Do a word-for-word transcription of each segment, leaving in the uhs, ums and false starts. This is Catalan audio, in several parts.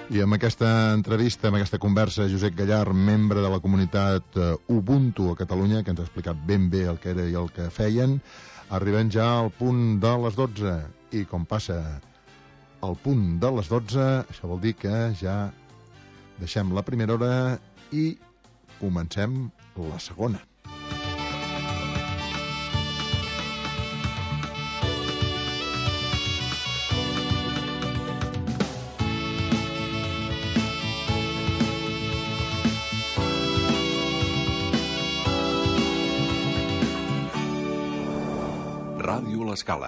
I amb aquesta entrevista, amb aquesta conversa, Josep Gallar, membre de la comunitat Ubuntu a Catalunya, que ens ha explicat ben bé el que era i el que feien, arribem ja al punt de les dotze. I com passa al punt de les dotze, això vol dir que ja deixem la primera hora i comencem la segona. Ràdio L'Escala.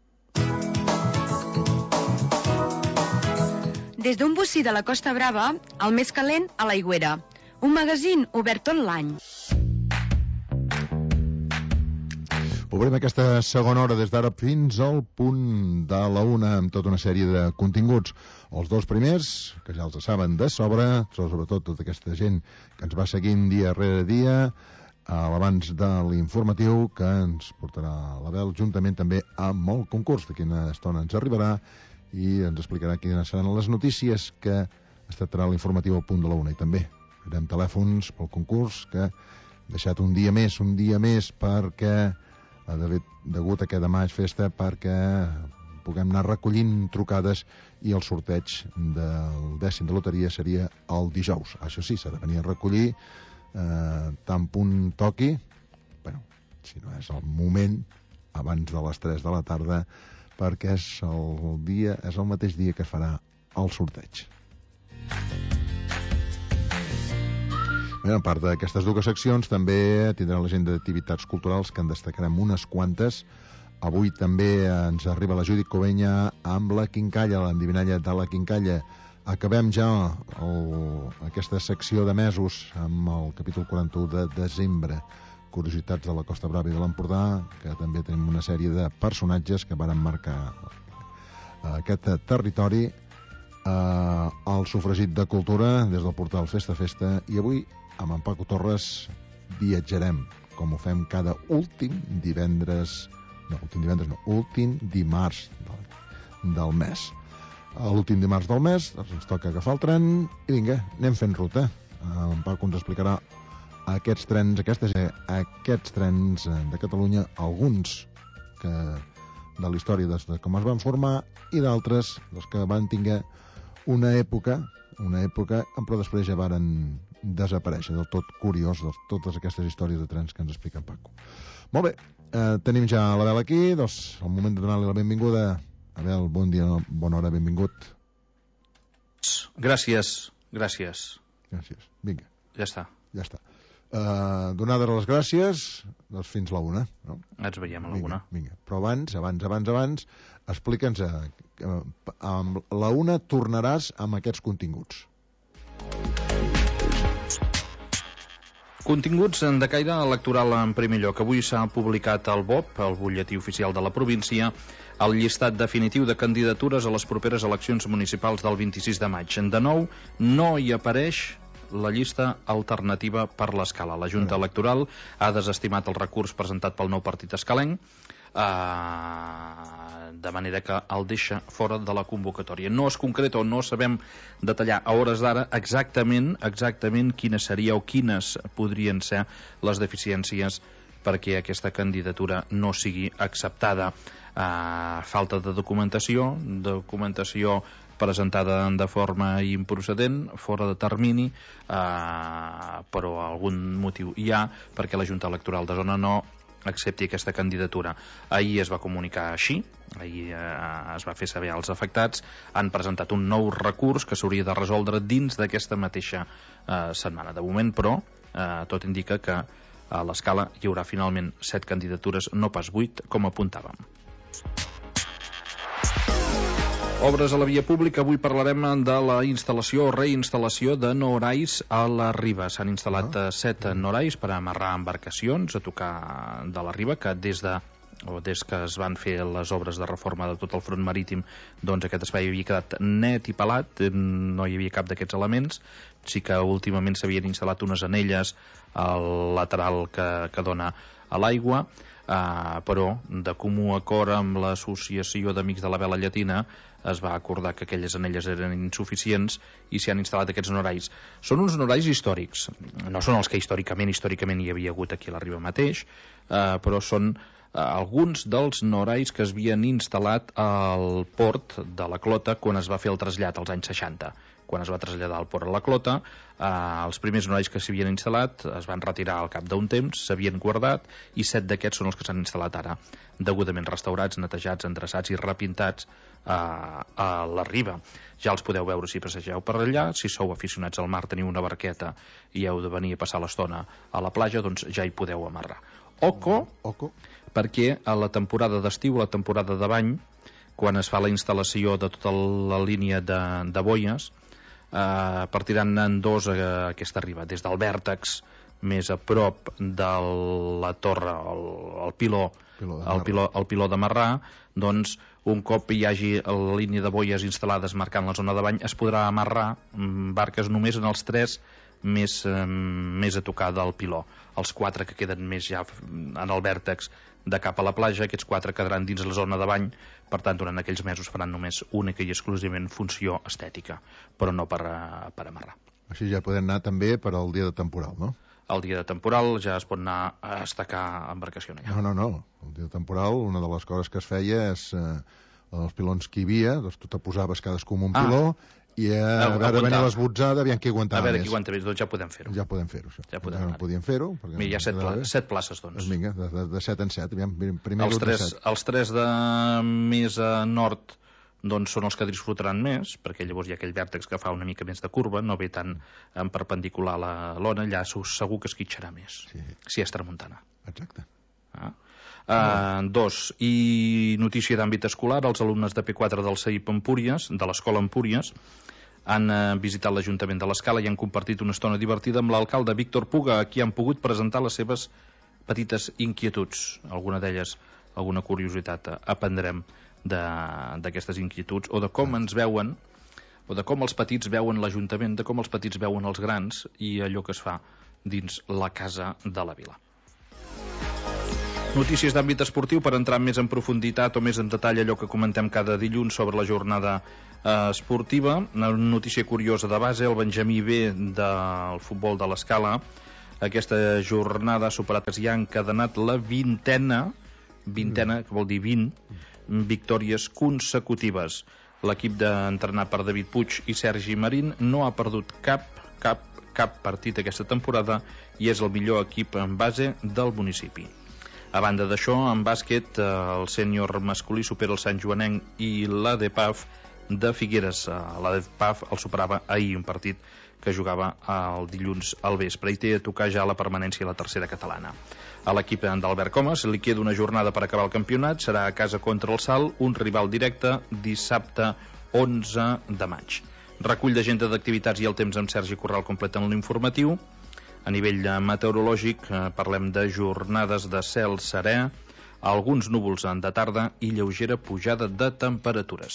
Des d'un bocí de la Costa Brava, el més calent a l'Aigüera. Un magazín obert tot l'any. Obrim aquesta segona hora des d'ara fins al punt de la una amb tota una sèrie de continguts. Els dos primers, que ja els saben de sobre, sobretot tota aquesta gent que ens va seguint dia rere dia, a l'abans de l'informatiu que ens portarà l'Abel, juntament també amb el concurs. De quina estona ens arribarà i ens explicarà quines seran les notícies que es tractarà l'informatiu al punt de la una. I també farem telèfons pel concurs, que he deixat un dia més, un dia més perquè ha d'haver degut a que demà és festa, perquè puguem anar recollint trucades, i el sorteig del dècim de loteria seria el dijous. Això sí, s'ha de venir a recollir eh, tant punt toqui, bueno, si no és el moment, abans de les tres de la tarda, perquè és el dia, és el mateix dia que es farà el sorteig. Bé, a part d'aquestes dues seccions, també tindran l'agenda d'activitats culturals, que en destacarem unes quantes. Avui també ens arriba la Judit Covenya amb la Quincalla, l'endivinalla de la Quincalla. Acabem ja el, aquesta secció de mesos amb el capítol quaranta-u de desembre, curiositats de la Costa Brava i de l'Empordà, que també tenim una sèrie de personatges que varen marcar aquest territori. Eh, el sofregit de cultura des del portal Festa Festa, i avui amb en Paco Torres viatjarem, com ho fem cada últim divendres, no, últim divendres no, últim dimarts del, del mes. L'últim dimarts del mes doncs ens toca agafar el tren i vinga, anem fent ruta. En Paco ens explicarà aquests trens, aquestes, aquests trens de Catalunya, alguns que de la història de, de com es van formar, i d'altres dels que van tinguer una època, una època, però després ja varen desaparèixer. Del tot curiós de totes aquestes històries de trens que ens explica en Paco. Molt bé, eh, tenim ja l'Abel aquí, doncs el moment de donar-li la benvinguda. Abel, bon dia, bona hora, benvingut. Gràcies, gràcies. Gràcies, vinga. Ja està. Ja està. Uh, donades les gràcies, doncs fins la una, no? Ens veiem a la una. Vinga, però abans, abans, abans, abans, explica'ns, uh, uh, amb la una tornaràs amb aquests continguts. Continguts de caire electoral en primer lloc. Avui s'ha publicat al B O P, el butlletí oficial de la província, el llistat definitiu de candidatures a les properes eleccions municipals del vint-i-sis de maig. De nou, no hi apareix la llista alternativa per l'Escala. La Junta Electoral ha desestimat el recurs presentat pel nou partit escalenc, eh, de manera que el deixa fora de la convocatòria. No es concreta o no sabem detallar a hores d'ara exactament exactament quines seria o quines podrien ser les deficiències perquè aquesta candidatura no sigui acceptada. Eh, falta de documentació, documentació presentada de forma improcedent, fora de termini, eh, però algun motiu hi ha perquè la Junta Electoral de Zona no accepti aquesta candidatura. Ahir es va comunicar així, ahir eh, es va fer saber als afectats, han presentat un nou recurs que s'hauria de resoldre dins d'aquesta mateixa eh, setmana. De moment, però, eh, tot indica que a l'Escala hi haurà finalment set candidatures, no pas vuit, com apuntàvem. Obres a la via pública. Avui parlarem de la instal·lació o reinstal·lació de norais a la riba. S'han instal·lat uh -huh. set norais per amarrar embarcacions a tocar de la riba, que des de o des que es van fer les obres de reforma de tot el front marítim, doncs aquest espai havia quedat net i pelat, no hi havia cap d'aquests elements. Sí que últimament s'havien instal·lat unes anelles al lateral que, que dona a l'aigua, Uh, però de comú acord amb l'Associació d'Amics de la Vela Llatina es va acordar que aquelles anelles eren insuficients i s'hi han instal·lat aquests norais. Són uns norais històrics, no són els que històricament històricament hi havia hagut aquí a la Riba mateix, eh, però són eh, alguns dels norais que es havien instal·lat al port de la Clota quan es va fer el trasllat als anys seixanta. Quan es va traslladar al port a la Clota, eh, els primers norais que s'hi havien instal·lat es van retirar al cap d'un temps, s'havien guardat, i set d'aquests són els que s'han instal·lat ara, degudament restaurats, netejats, endreçats i repintats eh, a la Riba. Ja els podeu veure si passegeu per allà. Si sou aficionats al mar, teniu una barqueta i heu de venir a passar l'estona a la platja, doncs ja hi podeu amarrar. Oco, Oco. perquè a la temporada d'estiu, a la temporada de bany, quan es fa la instal·lació de tota la línia de, de boies, Uh, partiran en dos a aquesta riba, des del vèrtex més a prop de la torre, el, el piló, piló el, piló, el piló de Marrà, doncs un cop hi hagi la línia de boies instal·lades marcant la zona de bany, es podrà amarrar barques només en els tres més, eh, més a tocar del piló. Els quatre que queden més ja en el vèrtex de cap a la platja, aquests quatre quedaran dins la zona de bany, per tant durant aquells mesos faran només única i exclusivament funció estètica, però no per, per amarrar. Així ja podem anar també per al dia de temporal, no? El dia de temporal ja es pot anar a estacar embarcació allà. No, no, no. El dia de temporal, una de les coses que es feia és eh, els pilons que hi havia, doncs tu te posaves cadascú amb un Ah. piló i a, a veure, aguantar. venia l'esbotzada, aviam qui aguantava A veure més. qui aguanta més, doncs ja podem fer-ho. Ja podem fer-ho, això. Ja podem no anar-hi. podíem fer-ho. perquè Mira, hi ha no set, quedava pla bé. set places, doncs. Doncs vinga, de, de, de set en set, aviam, primer Els grup de tres, set. els tres de més a nord doncs són els que disfrutaran més, perquè llavors hi ha aquell vèrtex que fa una mica més de curva, no ve tan en perpendicular a la lona, allà segur que esquitxarà més, Sí, si és tramuntana. exacte. Ah. Uh, dos, i notícia d'àmbit escolar, els alumnes de P quatre del C I P Empúries, de l'escola Empúries, han uh, visitat l'Ajuntament de l'Escala i han compartit una estona divertida amb l'alcalde Víctor Puga, a qui han pogut presentar les seves petites inquietuds. Alguna d'elles, alguna curiositat aprendrem d'aquestes inquietuds, o de com ens veuen, o de com els petits veuen l'Ajuntament, de com els petits veuen els grans i allò que es fa dins la casa de la vila. Notícies d'àmbit esportiu per entrar més en profunditat o més en detall allò que comentem cada dilluns sobre la jornada eh, esportiva. Una notícia curiosa de base, el Benjamí B del futbol de l'Escala. Aquesta jornada ha superat, i ha encadenat la vintena, vintena, que vol dir vint, victòries consecutives. L'equip d'entrenat per David Puig i Sergi Marín no ha perdut cap, cap, cap partit aquesta temporada i és el millor equip en base del municipi. A banda d'això, en bàsquet, el sènior masculí supera el Sant Joanenc i l'A D P A F de Figueres. L'A D P A F el superava ahir, un partit que jugava el dilluns al vespre, i té a tocar ja la permanència a la tercera catalana. A l'equip d'Albert Comas li queda una jornada per acabar el campionat, serà a casa contra el Salt, un rival directe, dissabte onze de maig. Recull d'agenda d'activitats i el temps amb Sergi Corral completen l'informatiu. A nivell meteorològic eh, parlem de jornades de cel serè, alguns núvols de tarda i lleugera pujada de temperatures.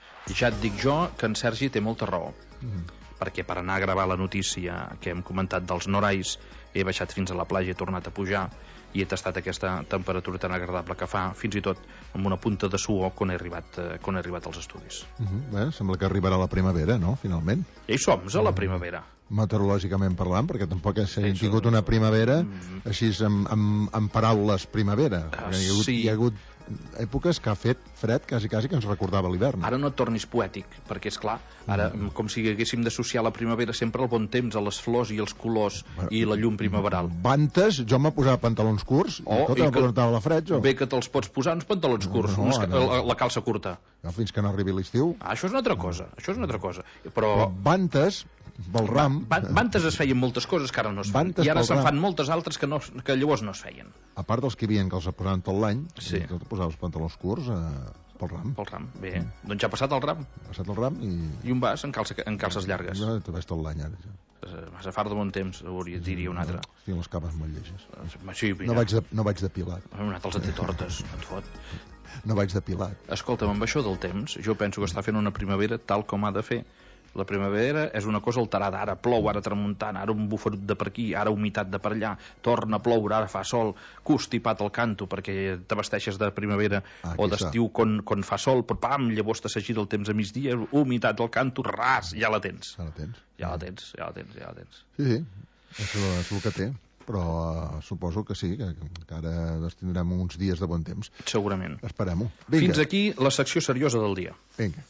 Ja et dic jo que en Sergi té molta raó, mm. perquè per anar a gravar la notícia que hem comentat dels norais he baixat fins a la platja, he tornat a pujar i he tastat aquesta temperatura tan agradable que fa, fins i tot amb una punta de suor quan he arribat, eh, quan he arribat als estudis. Uh -huh. Bé, sembla que arribarà la primavera, no?, finalment. Ja hi som, a la primavera. Meteorològicament parlant, perquè tampoc s'ha Això... tingut una primavera així amb, amb, amb paraules primavera. Uh, hi, ha hagut, sí. hi ha hagut èpoques que ha fet fred quasi, quasi que ens recordava l'hivern. Ara no et tornis poètic, perquè és clar, ara mm. com si haguéssim d'associar la primavera sempre al bon temps, a les flors i els colors bueno, i la llum primaveral. Bantes, jo m'ha posat pantalons curts oh, i tot em preguntava la fred, jo. Bé que te'ls pots posar uns pantalons curts, no, no, no. La, la calça curta. No, fins que no arribi l'estiu. Ah, això és una altra cosa, no. això és una altra cosa. Però... Bantes, pel ram... Ba bantes es feien moltes coses que ara no es fan, bantes i ara se'n ram. fan moltes altres que, no, que llavors no es feien. A part dels que hi havia que els posaven tot l'any, sí. tot posaven els pantalons curts eh, pel ram. Pel ram, bé. Mm. Doncs ja ha passat el ram. Ha passat el ram i... I un vas en, calça, en calces llargues. Jo te veig tot l'any, ara, ja. Massa fart de bon temps, hauria, diria un altre. Tinc les capes molt lleges. Sí, no, vaig de, no vaig depilat. Un altre els té tortes, no et fot. No vaig depilat. Escolta'm, amb això del temps, jo penso que està fent una primavera tal com ha de fer. La primavera és una cosa alterada. Ara plou, ara tramuntana, ara un bufarut de per aquí, ara humitat de per allà, torna a ploure, ara fa sol, constipat al canto perquè t'abasteixes de primavera ah, o d'estiu quan, quan fa sol, però pam, llavors te s'agira el temps a migdia, humitat al canto, ras, ja la tens. Ja la tens. Ja la tens, ja la tens, ja la tens. Sí, sí, és, és el que té, però uh, suposo que sí, que, que ara tindrem uns dies de bon temps. Segurament. Esperem-ho. Fins aquí la secció seriosa del dia. Vinga.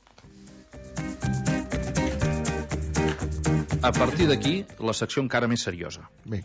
A partir d'aquí, la secció encara més seriosa. Bé,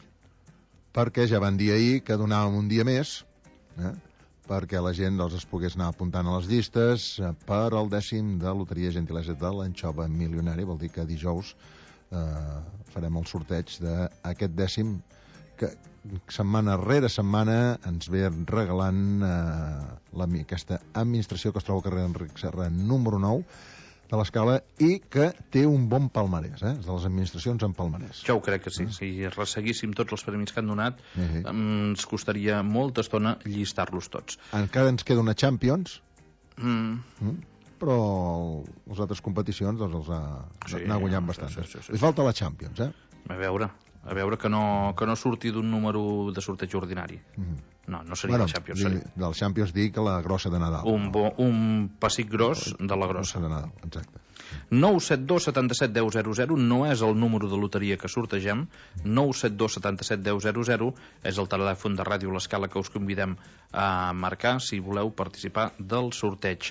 perquè ja van dir ahir que donàvem un dia més, eh? perquè la gent doncs, es pogués anar apuntant a les llistes eh, per al dècim de Loteria Gentilesa de l'Anxova Milionari. Vol dir que dijous eh, farem el sorteig d'aquest dècim que setmana rere setmana ens ve regalant eh, la, aquesta administració que es troba al carrer Enric Serra número nou de l'Escala i que té un bon palmarès, eh? de les administracions en palmarès. Jo ho crec que sí. Si resseguíssim tots els premis que han donat, sí, sí. ens costaria molta estona llistar-los tots. Encara ens queda una Champions, Mm. mm? però les altres competicions doncs, els ha, Sí, n'ha guanyat sí, bastant. sí, sí, sí. Li falta la Champions, eh? A veure, a veure que no, que no surti d'un número de sorteig ordinari. Mm. No, no seria Bueno, la Champions. di, Seria del Champions dic la grossa de Nadal. un, bo, un pessic gros de la grossa. Grossa de Nadal, exacte. nou set dos setanta-set deu zero zero no és el número de loteria que sortegem. Nou set dos setanta-set deu zero zero és el telèfon de Ràdio L'Escala que us convidem a marcar si voleu participar del sorteig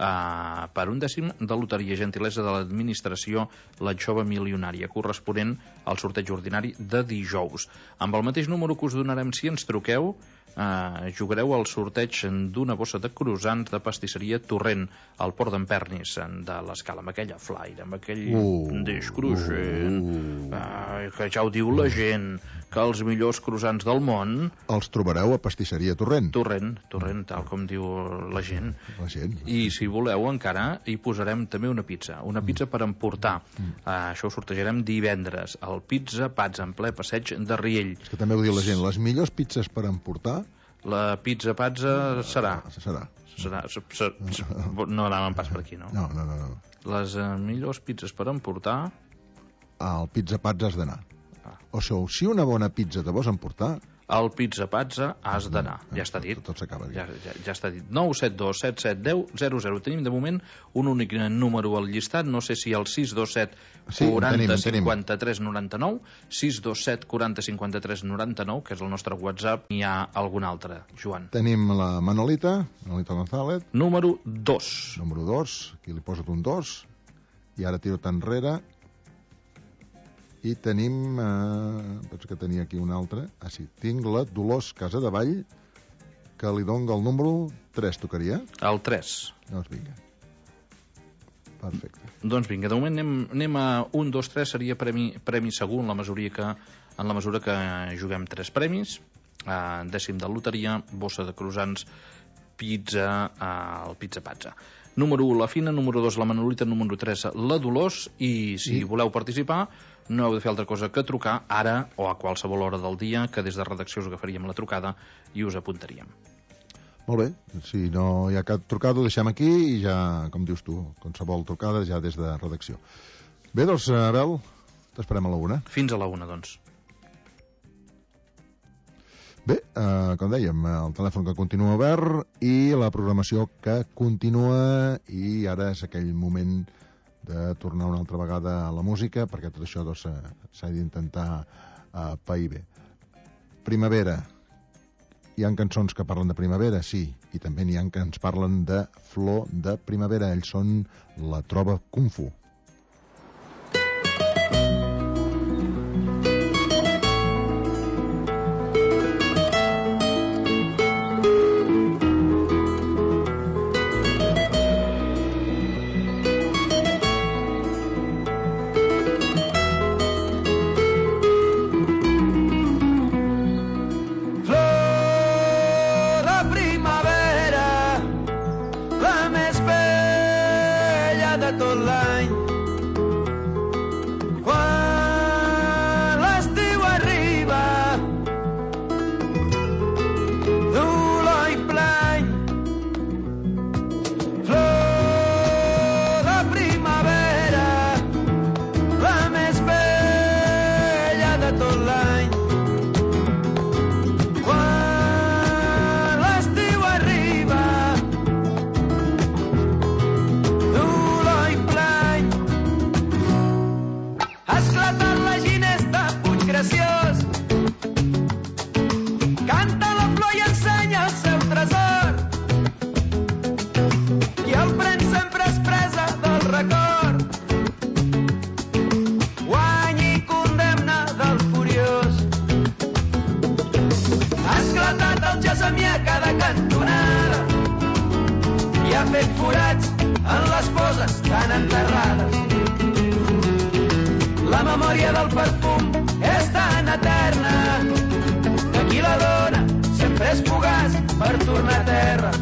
uh, per un dècim de loteria gentilesa de l'administració l'Anxova Milionària, corresponent al sorteig ordinari de dijous. Amb el mateix número que us donarem si ens truqueu, Uh, jugareu al sorteig d'una bossa de croissants de pastisseria Torrent al Port d'en Pernis de l'Escala, amb aquella flaire, amb aquell uh, deix cruixent uh, uh, que ja ho diu la gent que els millors croissants del món Els trobareu a Pastisseria Torrent. Torrent, Torrent, tal com diu la gent. La gent. I si voleu encara hi posarem també una pizza, una pizza per emportar. uh, això ho sortejarem divendres, el Pizza Pats en ple passeig de Riell. És que també ho diu la gent, les millors pizzas per emportar La pizza Patza serà. serà. serà ser, ser, ser, no anàvem pas per aquí, no? No, no, no. no. Les uh, millors pizzas per emportar... Al Pizza Pats has d'anar. Ah. O sigui, si una bona pizza te vols emportar... Al Pizza Patza has d'anar. Ja està dit. Tot, tot s'acaba dit. Ja, ja, ja està dit. nou set dos set set deu zero zero. Tenim de moment un únic número al llistat. No sé si el sis dos set quaranta cinquanta-tres noranta-nou, sis dos set quaranta cinquanta-tres noranta-nou, que és el nostre WhatsApp, hi ha algun altre, Joan. Tenim la Manolita, Manolita González. Número dos. Número dos, aquí li posa't un dos. I ara tiro tan enrere. I tenim, eh, penso que tenia aquí un altre. Ah, sí, tinc la Dolors Casadevall, que li dono el número tres, tocaria? El tres. Doncs vinga. Perfecte. Doncs vinga, de moment anem, anem a un, dos, tres, seria premi, premi segur en la mesura que, en la mesura que juguem tres premis, eh, dècim de loteria, bossa de croissants, pizza, eh, el Pizza Patza. Número un, la Fina, número dos, la Manolita, número tres, la Dolors, i si I... voleu participar, no heu de fer altra cosa que trucar ara o a qualsevol hora del dia, que des de redacció us agafaríem la trucada i us apuntaríem. Molt bé, si no hi ha cap trucada ho deixem aquí i ja, com dius tu, qualsevol trucada ja des de redacció. Bé, doncs, Abel, t'esperem a la una. Fins a la una, doncs. Bé, eh, com dèiem, el telèfon que continua obert i la programació que continua, i ara és aquell moment de tornar una altra vegada a la música, perquè tot això doncs, s'ha d'intentar eh, pair bé. Primavera. Hi ha cançons que parlen de primavera, sí, i també n'hi ha que ens parlen de flor de primavera. Ells són la Trova Kung Fu. Tot l'any La memòria del perfum és tan eterna que qui la dona sempre és fugaç per tornar a terra.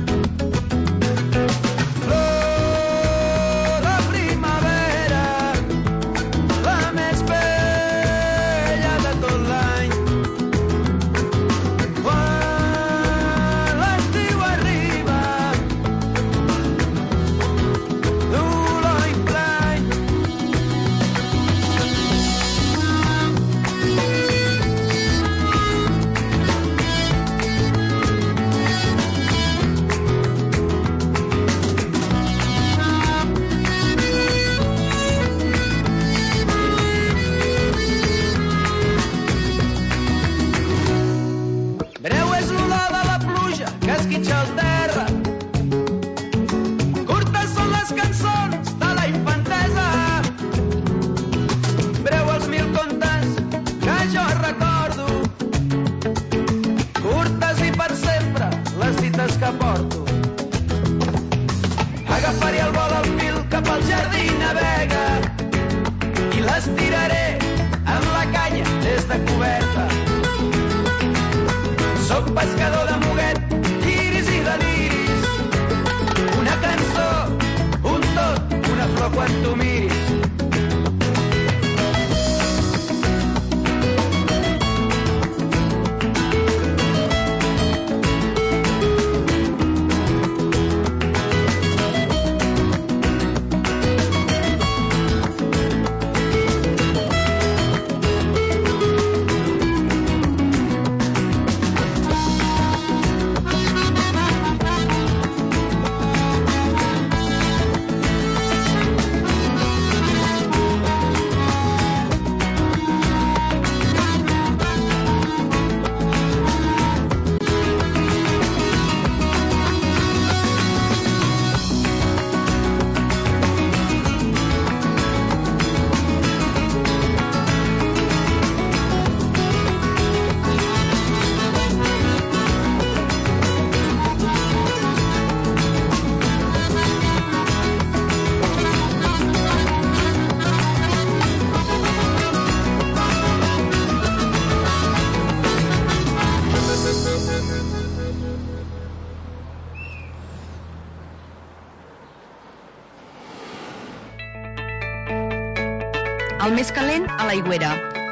El més calent a l'aigüera.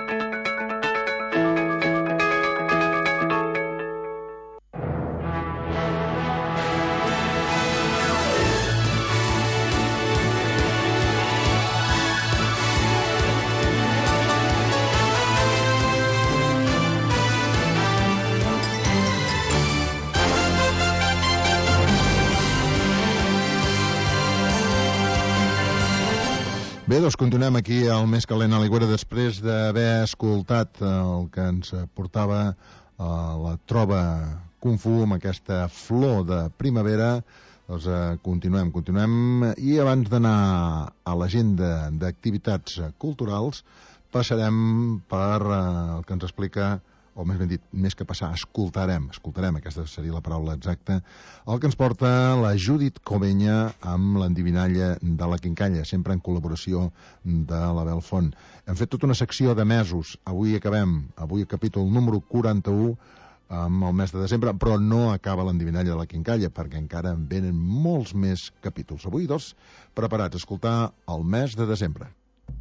Bé, doncs continuem aquí al Més Calent a l'aigüera després d'haver escoltat el que ens portava a la trova Kung Fu amb aquesta flor de primavera. Doncs eh, continuem, continuem. I abans d'anar a l'agenda d'activitats culturals passarem per eh, el que ens explica, o més ben dit, més que passar, escoltarem, escoltarem, aquesta seria la paraula exacta, el que ens porta la Judit Covenya amb l'endivinalla de la Quincalla, sempre en col·laboració de la Belfont. Hem fet tota una secció de mesos, avui acabem, avui el capítol número quaranta-u, amb el mes de desembre, però no acaba l'endivinalla de la Quincalla, perquè encara en venen molts més capítols. Avui, doncs, preparats a escoltar el mes de desembre.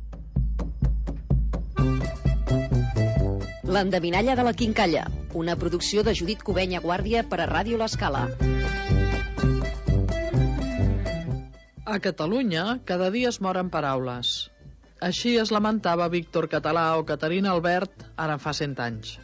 L'endevinalla de la Quincalla, una producció de Judit Covenya Guàrdia per a Ràdio L'Escala. A Catalunya, cada dia es moren paraules. Així es lamentava Víctor Català o Caterina Albert ara fa cent anys.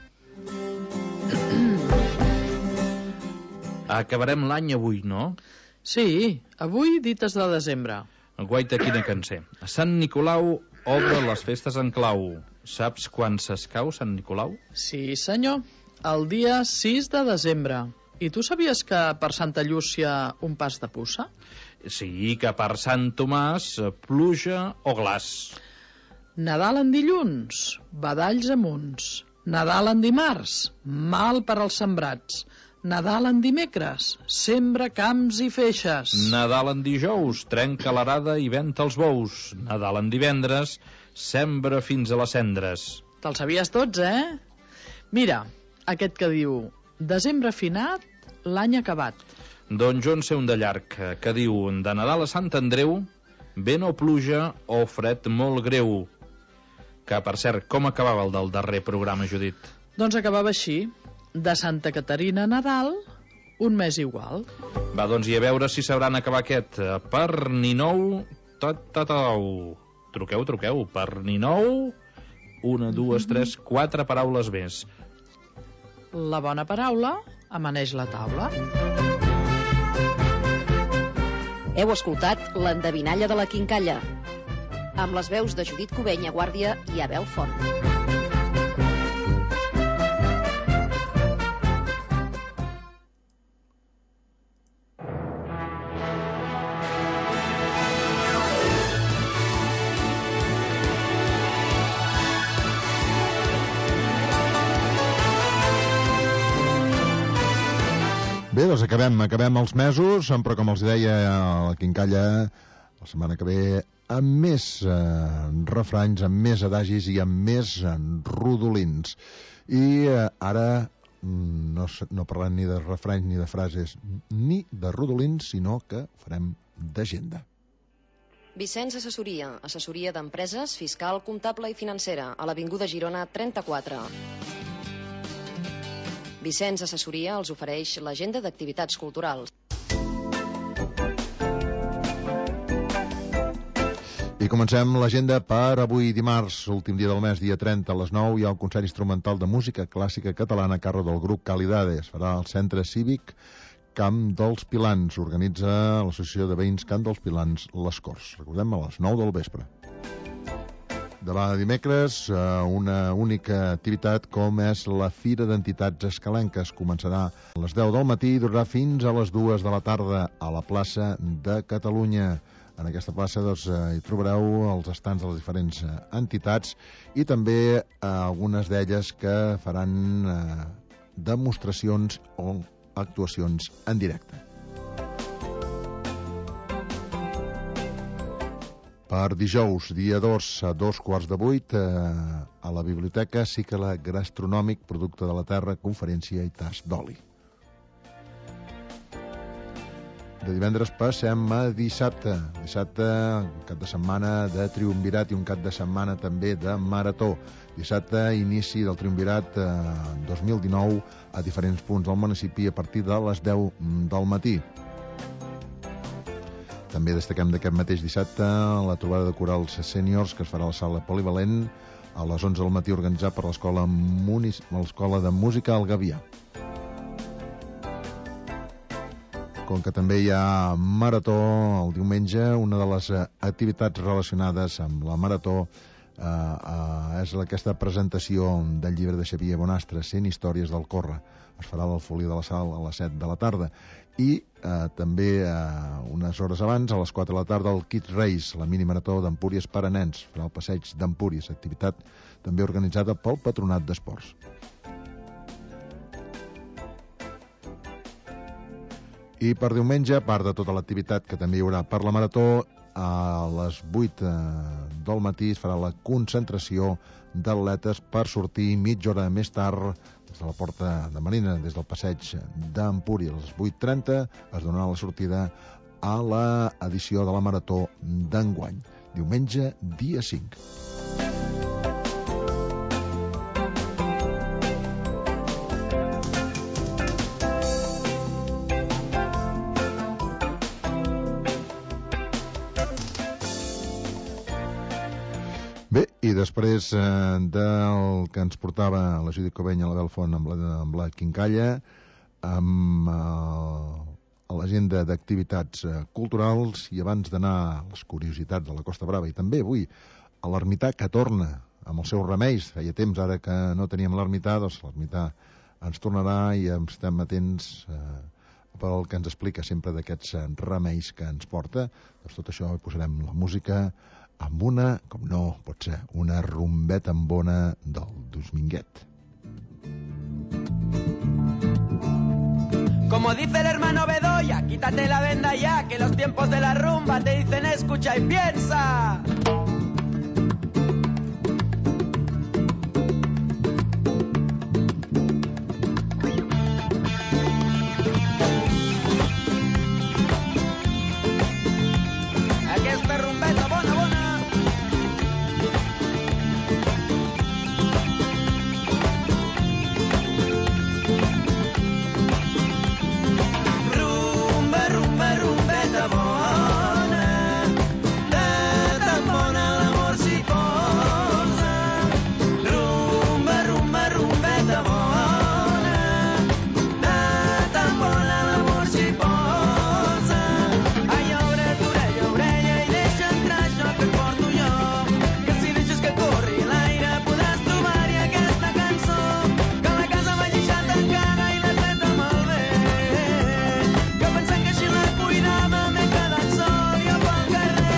Acabarem l'any avui, no? Sí, avui dites de desembre. Guaita, quina cançó. Sant Nicolau obre les festes en clau. Saps quan s'escau Sant Nicolau? Sí, senyor. El dia sis de desembre. I tu sabies que per Santa Llúcia un pas de puça? Sí, que per Sant Tomàs pluja o glaç. Nadal en dilluns, badalls amunts. Nadal en dimarts, mal per als sembrats. Nadal en dimecres, sembra camps i feixes. Nadal en dijous, trenca l'arada i venta els bous. Nadal en divendres, sembra fins a les cendres. Te'ls sabies tots, eh? Mira, aquest que diu: desembre finat, l'any acabat. Don Joan sé un de llarg, que diu: de Nadal a Sant Andreu, vent o pluja o fred molt greu. Que, per cert, com acabava el del darrer programa, Judit? Doncs acabava així: de Santa Caterina a Nadal, un mes igual. Va, doncs, i a veure si sabran acabar aquest. Per Ninou, tot, tot, tot. Truqueu, truqueu. Per Ninou, una, dues, tres, quatre paraules més. La bona paraula amaneix la taula. Heu escoltat l'endevinalla de la Quincalla, amb les veus de Judit Cubenya Guàrdia i Abel Font. Bé, doncs acabem, acabem els mesos, però com els deia la Quincalla, la setmana que ve amb més eh, refranys, amb més adagis i amb més eh, rodolins. I eh, ara no, no parlem ni de refranys ni de frases ni de rodolins, sinó que farem d'agenda. Vicenç Assessoria, assessoria d'empreses, fiscal, comptable i financera, a l'Avinguda Girona trenta-quatre. Vicenç Assessoria els ofereix l'agenda d'activitats culturals. I comencem l'agenda per avui dimarts, últim dia del mes, dia trenta, a les nou, hi ha el concert instrumental de música clàssica catalana a càrrec del grup Calidade. Es farà al Centre Cívic Camp dels Pilans. Organitza l'Associació de Veïns Camp dels Pilans, les Corts. Recordem, a les nou del vespre. Demà dimecres, una única activitat com és la Fira d'Entitats Escalenques. Començarà a les deu del matí i durarà fins a les dues de la tarda a la plaça de Catalunya. En aquesta plaça doncs, hi trobareu els estants de les diferents entitats i també eh, algunes d'elles que faran eh, demostracions o actuacions en directe. Per dijous, dia dos, a dos quarts de vuit, eh, a la biblioteca, cicle gastronòmic, producte de la terra, conferència i tast d'oli. De divendres passem a dissabte. Dissabte, un cap de setmana de triumvirat i un cap de setmana també de marató. Dissabte, inici del triumvirat eh, dos mil dinou a diferents punts del municipi a partir de les deu del matí. També destaquem d'aquest mateix dissabte la trobada de corals sèniors que es farà a la sala polivalent a les onze del matí, organitzat per l'Escola Munic... l'Escola de Música al Gavià. Com que també hi ha marató el diumenge, una de les activitats relacionades amb la marató eh, eh, és aquesta presentació del llibre de Xavier Bonastre, cent històries del córrer. Es farà a l'Alfolí de la Sal a les set de la tarda. I eh, també eh, unes hores abans, a les quatre de la tarda, el Kids Race, la minimarató d'Empúries per a nens, farà el passeig d'Empúries, activitat també organitzada pel Patronat d'Esports. I per diumenge, a part de tota l'activitat que també hi haurà per la marató, a les vuit eh, del matí es farà la concentració d'atletes per sortir mitja hora més tard des de la Porta de Marina, des del passeig d'Empúries. A les vuit trenta es donarà la sortida a l'edició de la marató d'enguany. Diumenge, dia cinc. Bé, i després eh, del que ens portava la Judit Cubenya, l'Abel Font amb la, amb la Quincalla, amb eh, l'agenda d'activitats eh, culturals, i abans d'anar a les curiositats de la Costa Brava, i també avui a l'ermità que torna amb els seus remeis. Feia temps ara que no teníem l'ermità, doncs l'ermità ens tornarà i estem atents eh, pel que ens explica sempre d'aquests remeis que ens porta. Doncs tot això hi posarem la música amb una, com no pot ser, una rumbeta amb bona del Dominguet. Como dice el hermano Bedoya, quítate la venda ya, que los tiempos de la rumba te dicen escucha y piensa. Aquesta rumbeta bona, bona. Rumba, rumba, rumbeta bona, de tan bona l'amor s'hi posa. Rumba, rumba, rumbeta bona, de tan bona l'amor s'hi posa. Ai, obre't orella, orella, i deixa entrar això que et porto jo, que si deixes que corri l'aire podràs trobar-hi aquesta cançó, que a la casa vaig deixar tancada i l'he treta malbé, que pensant que així la cuidava m'he quedat sol jo pel carrer.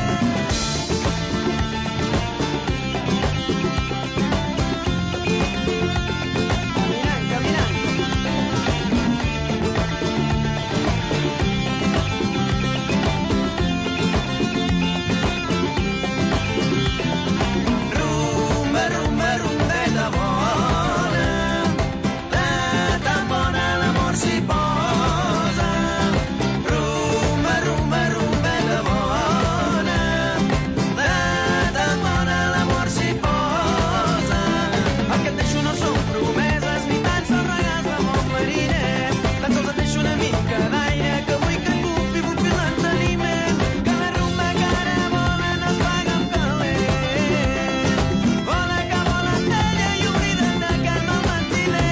Caminant, caminant. Rumba, rumba, rumbeta bona, de tan bona l'amor s'hi posa. Rumba, rumba, rumbeta bona, de tan bona l'amor s'hi posa. El que et deixo no són promeses ni tan sols regals d'amor mariner, tan sols et deixo una mica d'aire que vull que bufi, bufi l'enteniment, que la rumba que ara vola no es paga amb calent. Vola que vola ella i oblida't de calma el mentider.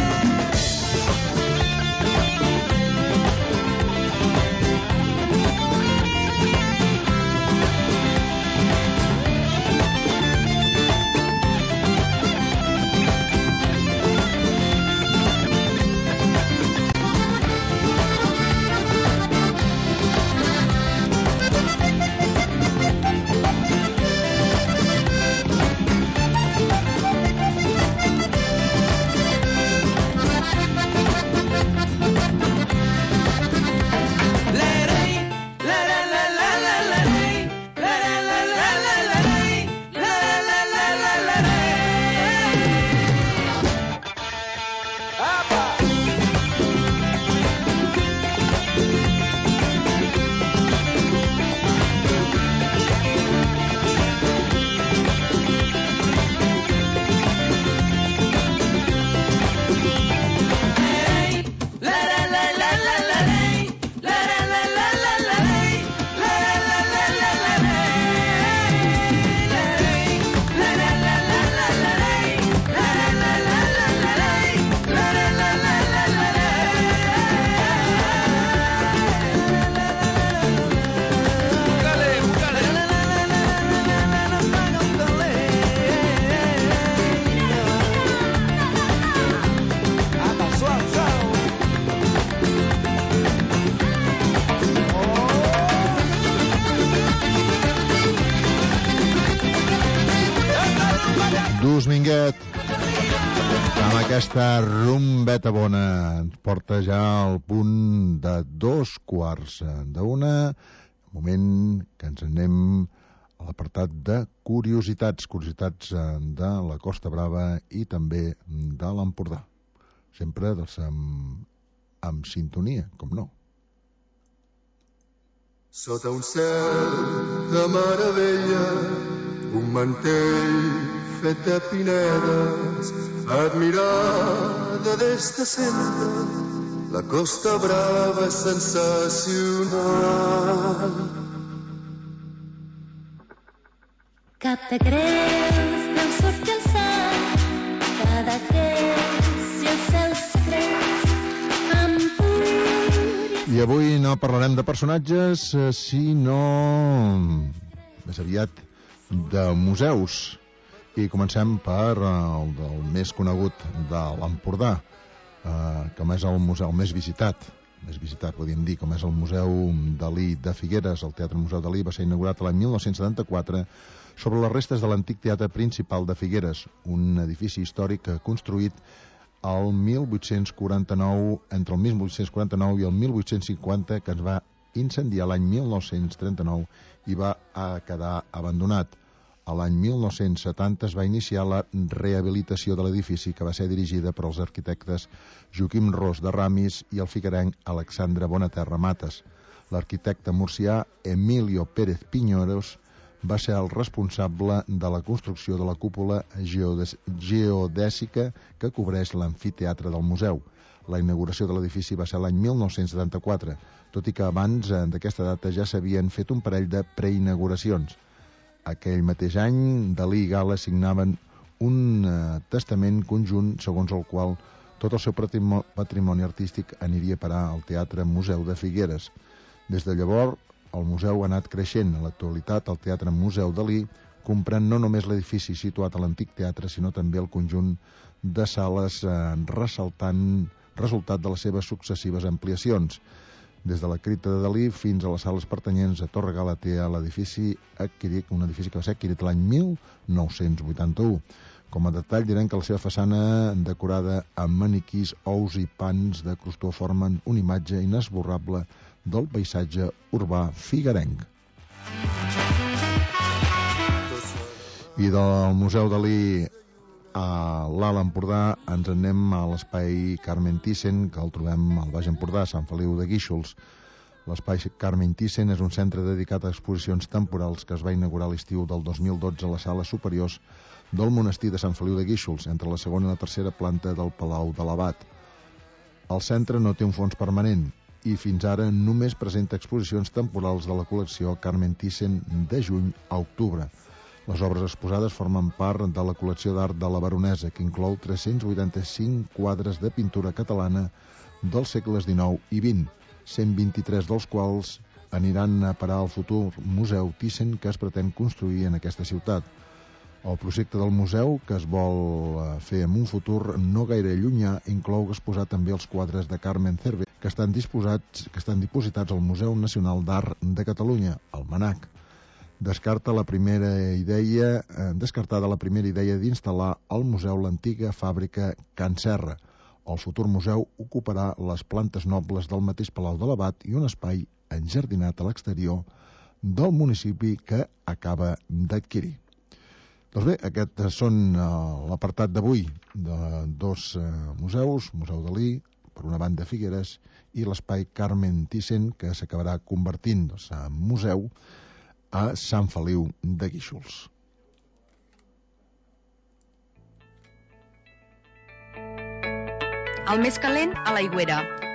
Dus Minguet, amb aquesta rumbeta bona, ens porta ja al punt de dos quarts d'una, moment que ens anem a l'apartat de curiositats, curiositats de la Costa Brava i també de l'Empordà. Sempre doncs, amb, amb sintonia, com no. Sota un cel de meravella, un mantell fet de pinedes, admirada des de sempre, la Costa Brava és sensacional. Cap de creus, Déu surt cansat, cada temps i els cels creix, amb púria. I avui no parlarem de personatges, sinó més aviat de museus. I comencem per el del més conegut de l'Empordà, eh, com és el museu el més visitat, més visitat podríem dir, com és el Museu Dalí de Figueres. El Teatre Museu Dalí va ser inaugurat l'any mil nou-cents setanta-quatre sobre les restes de l'antic teatre principal de Figueres, un edifici històric construït el mil vuit-cents quaranta-nou, entre el mil vuit-cents quaranta-nou i el mil vuit-cents cinquanta, que es va incendiar l'any mil nou-cents trenta-nou i va quedar abandonat. A l'any mil nou-cents setanta es va iniciar la rehabilitació de l'edifici, que va ser dirigida per els arquitectes Joaquim Ros de Ramis i el figuerenc Alexandre Bonaterra Mates. L'arquitecte murcià Emilio Pérez Piñeros va ser el responsable de la construcció de la cúpula geodèsica que cobreix l'amfiteatre del museu. La inauguració de l'edifici va ser l'any mil nou-cents setanta-quatre, tot i que abans d'aquesta data ja s'havien fet un parell de preinauguracions. Aquell mateix any, Dalí i Gala signaven un eh, testament conjunt segons el qual tot el seu patrimoni artístic aniria a parar al Teatre Museu de Figueres. Des de llavors, el museu ha anat creixent. A l'actualitat, el Teatre Museu Dalí comprèn no només l'edifici situat a l'antic teatre, sinó també el conjunt de sales eh, ressaltant resultat de les seves successives ampliacions. Des de la cripta de Dalí fins a les sales pertanyents a Torre Galatea, l'edifici adquirit, un edifici que va ser adquirit l'any mil nou-cents vuitanta-u. Com a detall direm que la seva façana decorada amb maniquís, ous i pans de crostó formen una imatge inesborrable del paisatge urbà figuerenc. I del Museu Dalí a l'Alt Empordà ens anem a l'espai Carmen Thyssen, que el trobem al Baix Empordà, Sant Feliu de Guíxols. L'espai Carmen Thyssen és un centre dedicat a exposicions temporals que es va inaugurar a l'estiu del dos mil dotze a les sales superiors del monestir de Sant Feliu de Guíxols, entre la segona i la tercera planta del Palau de l'Abat. El centre no té un fons permanent i fins ara només presenta exposicions temporals de la col·lecció Carmen Thyssen de juny a octubre. Les obres exposades formen part de la col·lecció d'art de la Baronesa, que inclou tres-cents vuitanta-cinc quadres de pintura catalana dels segles dinou i vint, cent vint-i-tres dels quals aniran a parar al futur Museu Thyssen que es pretén construir en aquesta ciutat. El projecte del museu, que es vol fer en un futur no gaire llunyà, inclou exposar també els quadres de Carmen Cerve, que estan disposats, que estan dipositats al Museu Nacional d'Art de Catalunya, el MANAC. Descarta la primera idea, eh, descartada la primera idea d'instal·lar al museu l'antiga fàbrica Can Serra. El futur museu ocuparà les plantes nobles del mateix Palau de l'Abat i un espai enjardinat a l'exterior del municipi que acaba d'adquirir. Doncs bé, aquest són uh, l'apartat d'avui de dos uh, museus, Museu Dalí, per una banda Figueres, i l'espai Carmen Thyssen, que s'acabarà convertint doncs, en museu a Sant Feliu de Guíxols. El més calent a l'aigüera.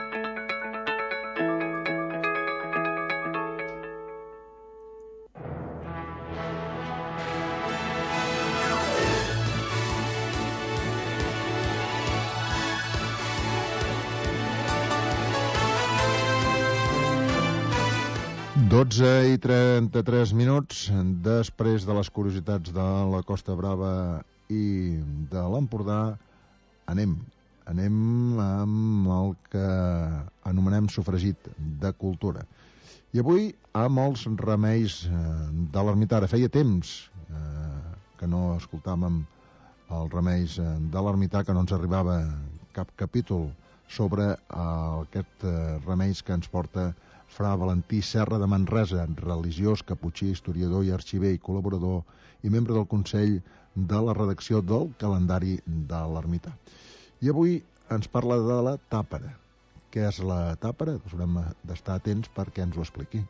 dotze i trenta-tres minuts després de les curiositats de la Costa Brava i de l'Empordà, anem, anem amb el que anomenem sofregit de cultura. I avui amb els remeis de l'ermità. Ara feia temps eh, que no escoltàvem els remeis de l'ermità, que no ens arribava cap capítol sobre eh, aquest eh, remeis que ens porta Fra Valentí Serra de Manresa, religiós, caputxí, historiador i arxiver i col·laborador i membre del Consell de la redacció del calendari de l'ermità. I avui ens parla de la tàpera. Què és la tàpera? Doncs haurem d'estar atents perquè ens ho expliqui.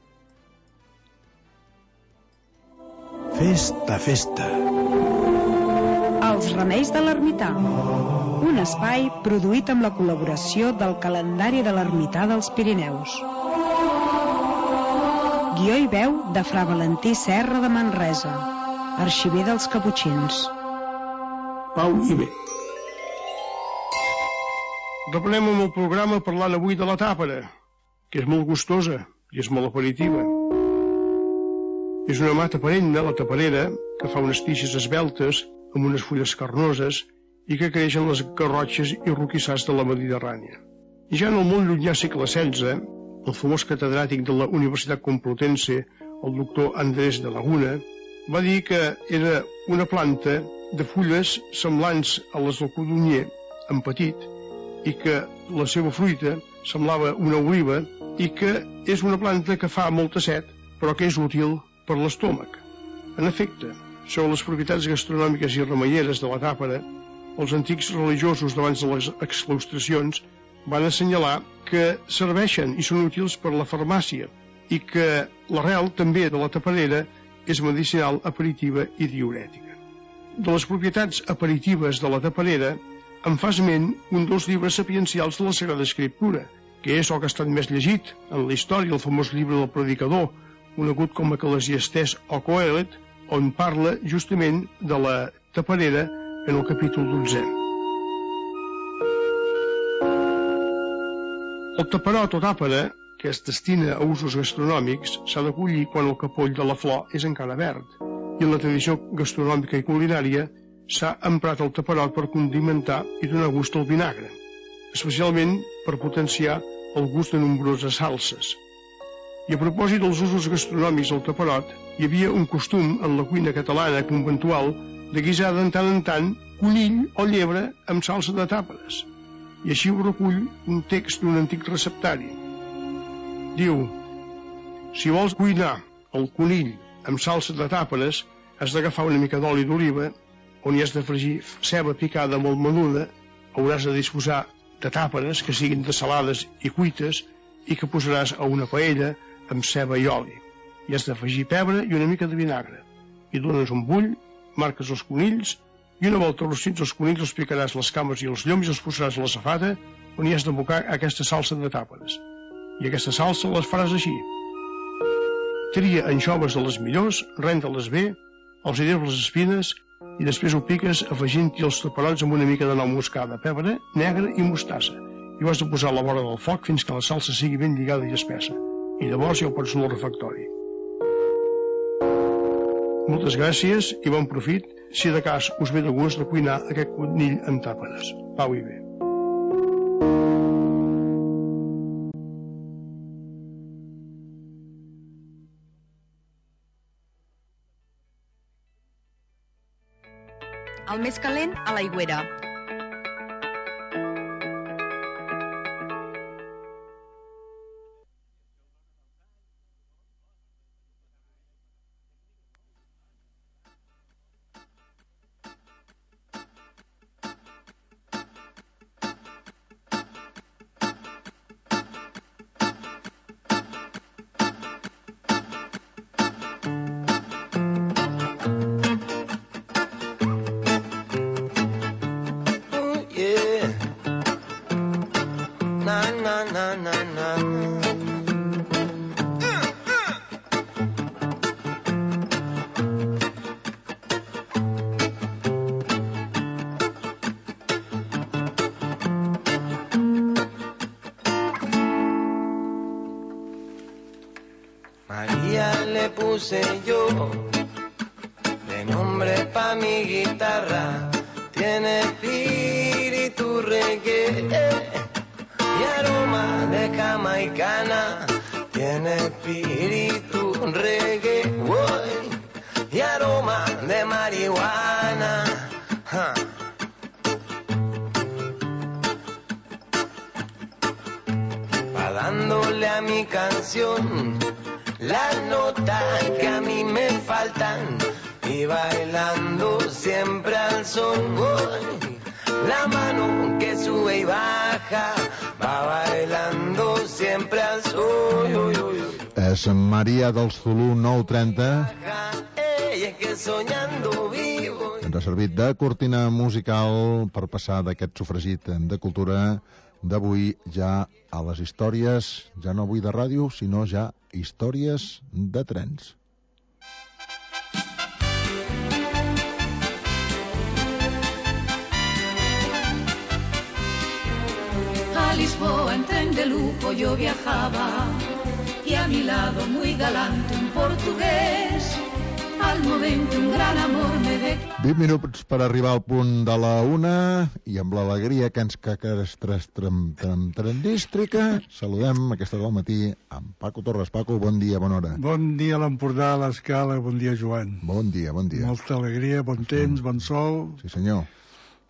Festa, festa. Els remeis de l'ermità. Un espai produït amb la col·laboració del calendari de l'ermità dels Pirineus. Guió i veu de Fra Valentí Serra de Manresa, arxiver dels caputxins. Pau i bé. Reprenem amb el programa parlant avui de la tàpera, que és molt gustosa i és molt aperitiva. És una mata perenne, la taperera, que fa unes tiges esveltes amb unes fulles carnoses i que creix en les garrotxes i roquissars de la Mediterrània. I ja en el món llunyà segle setze, el famós catedràtic de la Universitat Complutense, el doctor Andrés de Laguna, va dir que era una planta de fulles semblants a les del codonyer en petit i que la seva fruita semblava una oliva i que és una planta que fa molta set però que és útil per l'estómac. En efecte, sobre les propietats gastronòmiques i remeieres de la tàpera, els antics religiosos d'abans de les exclaustracions van assenyalar que serveixen i són útils per la farmàcia i que l'arrel també de la taperera és medicinal, aperitiva i diurètica. De les propietats aperitives de la taperera en fa esment un dels llibres sapiencials de la Sagrada Escriptura, que és el que ha estat més llegit en la història, el famós llibre del Predicador, conegut com a Eclesiastès o Coelet, on parla justament de la taperera en el capítol dotzè. El taperot o tàpera, que es destina a usos gastronòmics, s'ha de collir quan el capoll de la flor és encara verd, i en la tradició gastronòmica i culinària s'ha emprat el taperot per condimentar i donar gust al vinagre, especialment per potenciar el gust de nombroses salses. I a propòsit dels usos gastronòmics del taperot, hi havia un costum en la cuina catalana conventual de guisar de tant en tant conill o llebre amb salsa de tàperes, i així ho recull un text d'un antic receptari. Diu: si vols cuinar el conill amb salsa de tàperes, has d'agafar una mica d'oli d'oliva, on hi has d'afegir ceba picada molt menuda, hauràs de disposar de tàperes que siguin dessalades i cuites i que posaràs a una paella amb ceba i oli. Hi has d'afegir pebre i una mica de vinagre. I dones un bull, marques els conills, i una volta rossits els conills els picaràs les cames i els lloms i els posaràs a la safata, on hi has d'abocar aquesta salsa de tàperes. I aquesta salsa les faràs així: tria anxoves de les millors, renta-les bé, els hi treus les espines i després ho piques afegint-hi els taperots amb una mica de nou moscada, pebre, negre i mostassa, i ho has de posar a la vora del foc fins que la salsa sigui ben lligada i espessa, i llavors ja ho pots dur al refectori. Moltes gràcies i bon profit si de cas us ve de gust de cuinar aquest conill amb tàperes. Pau i bé. El més calent a l'aigüera. María le puse yo de nombre pa' mi guitarra, tiene espíritu reggae y aroma de jamaicana, tiene espíritu reggae uy, y aroma de marihuana. Ja. Va dándole a mi canción las notas que a mí me faltan y bailando siempre al son. Uy, la mano que sube y baja va bailando siempre al son. Uy, uy, uy. És Maria dels Zulú nou trenta. Ella que soñando vivo. Ens ha servit de cortina musical per passar d'aquest sofregit de cultura d'avui ja a les històries, ja no avui de ràdio, sinó ja històries de trens. A Lisboa en tren de lujo yo viajaba y a mi lado muy galante un portugués. Al momento un gran amor me de... vint minuts per arribar al punt de la una i amb l'alegria que ens característica saludem aquesta hora del matí amb Paco Torres. Paco, bon dia, bona hora. Bon dia a l'Empordà, a l'Escala, bon dia, Joan. Bon dia, bon dia. Molta alegria, bon temps, bon sol. Sí, senyor.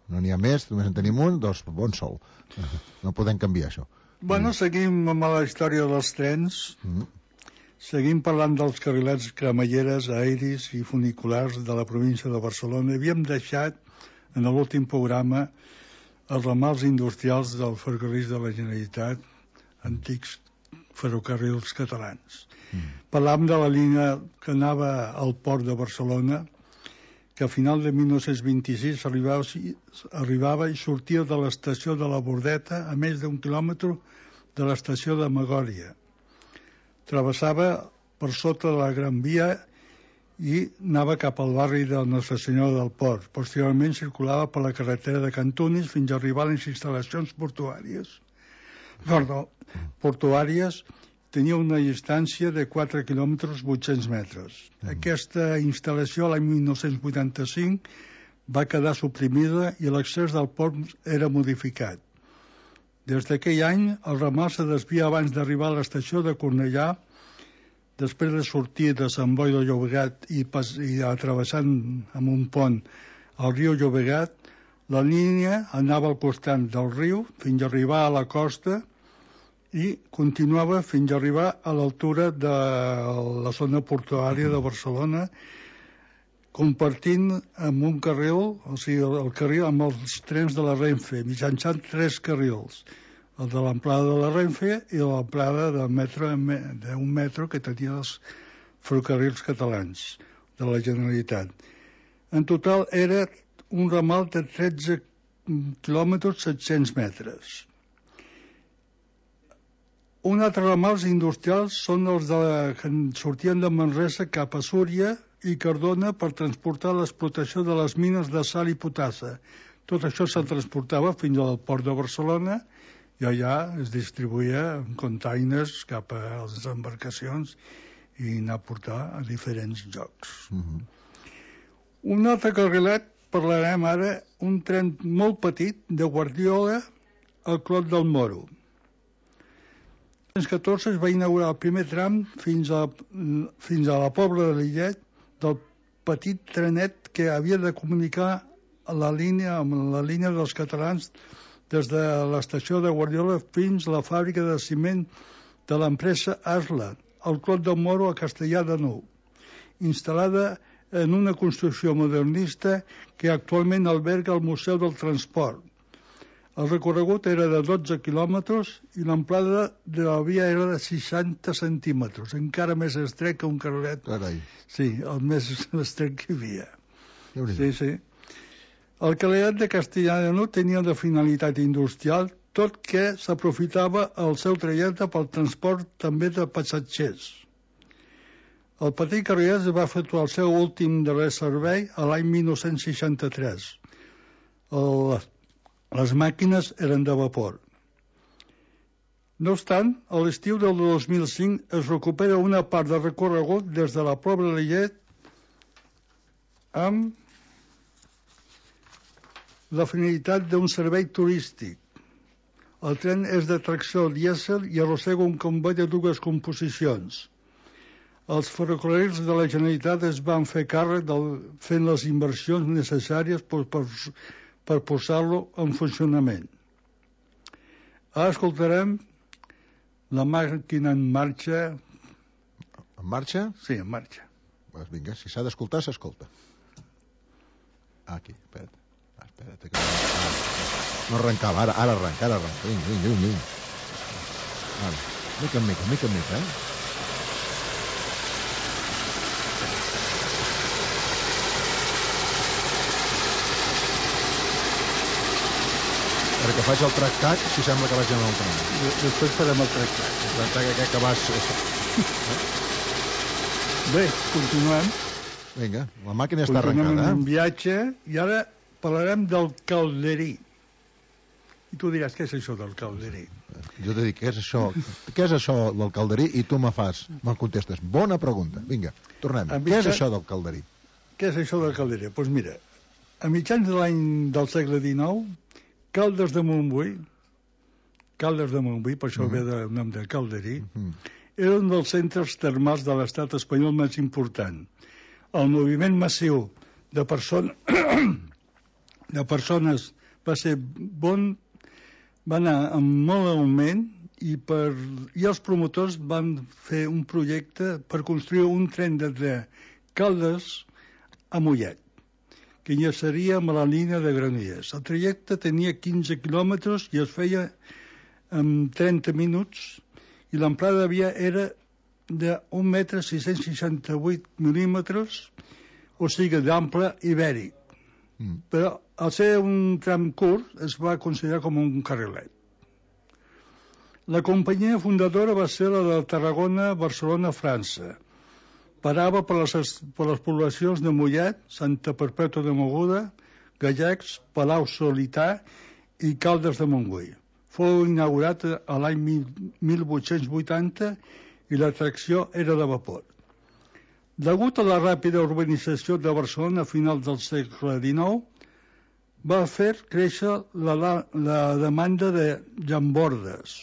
No n'hi ha més, només en tenim un, doncs bon sol. No podem canviar això. Bueno, seguim amb la història dels trens. Mm. Seguim parlant dels carrilets cremalleres, aeris i funiculars de la província de Barcelona. Havíem deixat, en l'últim programa, els ramals industrials dels ferrocarrils de la Generalitat, antics ferrocarrils catalans. Mm. Parlàvem de la línia que anava al port de Barcelona, que a final de mil nou-cents vint-i-sis arribava, arribava i sortia de l'estació de la Bordeta a més d'un quilòmetre de l'estació de Magòria. Travessava per sota de la Gran Via i anava cap al barri de Nostra Senyora del Port. Posteriorment circulava per la carretera de Cantunis fins a arribar a les instal·lacions portuàries. Perdó, portuàries tenia una distància de quatre quilòmetres vuit-cents metres. Mm. Aquesta instal·lació l'any mil nou-cents vuitanta-cinc va quedar suprimida i l'accés del port era modificat. Des d'aquell any, el ramal se desvia abans d'arribar a l'estació de Cornellà, després de sortir de Sant Boi de Llobregat i, pas, i travessant amb un pont al riu Llobregat, la línia anava al costat del riu fins a arribar a la costa i continuava fins a arribar a l'altura de la zona portuària de Barcelona, compartint amb un carril, o sigui, el carril amb els trens de la Renfe, mitjançant tres carrils, el de l'amplada de la Renfe i l'amplada del metro, d'un metro que tenia els ferrocarrils catalans de la Generalitat. En total era un ramal de tretze quilòmetres set-cents metres. Un altre ramals industrials són els de, que sortien de Manresa cap a Súria i Cardona per transportar l'explotació de les mines de sal i potassa. Tot això se transportava fins al port de Barcelona i allà es distribuïa en containers cap a les embarcacions i anar a portar a diferents llocs. Mm-hmm. Un altre carrilet, parlarem ara, un tren molt petit de Guardiola al Clot del Moro. En el catorze es va inaugurar el primer tram fins a, fins a la Pobla de Lillet del petit trenet que havia de comunicar la línia amb la línia dels catalans des de l'estació de Guardiola fins a la fàbrica de ciment de l'empresa Asla, al Clot del Moro a Castellar de Nou, instal·lada en una construcció modernista que actualment alberga el Museu del Transport. El recorregut era de dotze quilòmetres i l'amplada de la via era de seixanta centímetres, encara més estret que un carrilet. Carai. Sí, el més estret que hi havia. Sí, sí. El carrilet de Castellar de Nou tenia de finalitat industrial, tot que s'aprofitava el seu trajecte pel transport també de passatgers. El petit carrilet va efectuar el seu últim darrer servei a l'any mil nou-cents seixanta-tres. El Les màquines eren de vapor. No obstant, a l'estiu del dos mil cinc es recupera una part de recorregut des de la Pobla de Lillet amb la finalitat d'un servei turístic. El tren és de tracció dièsel i arrossega un comboi de dues composicions. Els ferrocarrils de la Generalitat es van fer càrrec del, fent les inversions necessàries per, per per posar-lo en funcionament. Ara escoltarem la màquina en marxa. En marxa? Sí, en marxa. Pues vinga, si s'ha d'escoltar, s'escolta. Aquí, espera't. Espera't. Que... No arrencava, ara, ara arrenca, ara arrenca. Vinga, vinga, vinga. Ara, mica en mica, mica en mica, eh? Perquè faig el trac-tac, si sembla que vaig en el tren. Després farem el trac-tac. El trac-tac aquest que vas... Bé, continuem. Vinga, la màquina està arrencada. Continuem en viatge i ara parlarem del calderí. I tu diràs, què és això del calderí? Jo t'he dit, què és això? Què és això del calderí? I tu me fas, me'n contestes. Bona pregunta. Vinga, tornem. Què és això del calderí? Què és això del calderí? Doncs pues mira, a mitjans de l'any del segle dinou, Caldes de Montbui, Caldes de Montbui, per això mm. ve del nom de calderí, mm. era un dels centres termals de l'estat espanyol més important. El moviment massiu de persones de persones va ser bon, va anar en molt augment i, per, i els promotors van fer un projecte per construir un tren de Caldes a Mollet, que enllaçaria amb la línia de Granollers. El trajecte tenia quinze quilòmetres i es feia en trenta minuts i l'amplada de via era d'un metre sis-cents seixanta-vuit mil·límetres, o sigui d'ample ibèric. Mm. Però al ser un tram curt es va considerar com un carrilet. La companyia fundadora va ser la de Tarragona, Barcelona, França. Parava per les, per les poblacions de Mollet, Santa Perpètua de Mogoda, Gallecs, Palau Solità i Caldes de Montbui. Fou inaugurat a l'any mil vuit-cents vuitanta i l'atracció era de vapor. Degut a la ràpida urbanització de Barcelona a finals del segle dinou, va fer créixer la, la, la demanda de llambordes,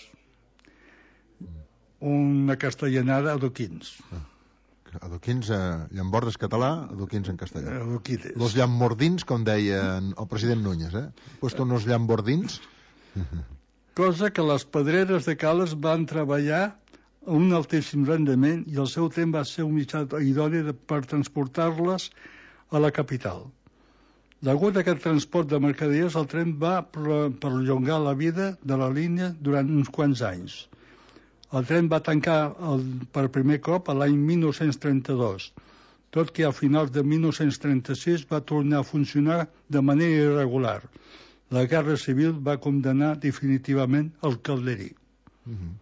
una castellanada adoquins. Adoquins, eh, llambordes català, adoquins en castellà. Adoquines. Los llambordins, com deia el president Núñez, eh? Puesto unos llambordins. Cosa que les pedreres de Cales van treballar a un altíssim rendiment i el seu tren va ser un mitjà idoni per transportar-les a la capital. Degut a aquest transport de mercaderies, el tren va perllongar la vida de la línia durant uns quants anys. El tren va tancar el, per primer cop a l'any mil nou-cents trenta-dos, tot que a finals de mil nou-cents trenta-sis va tornar a funcionar de manera irregular. La Guerra Civil va condemnar definitivament el calderí. Mm-hmm.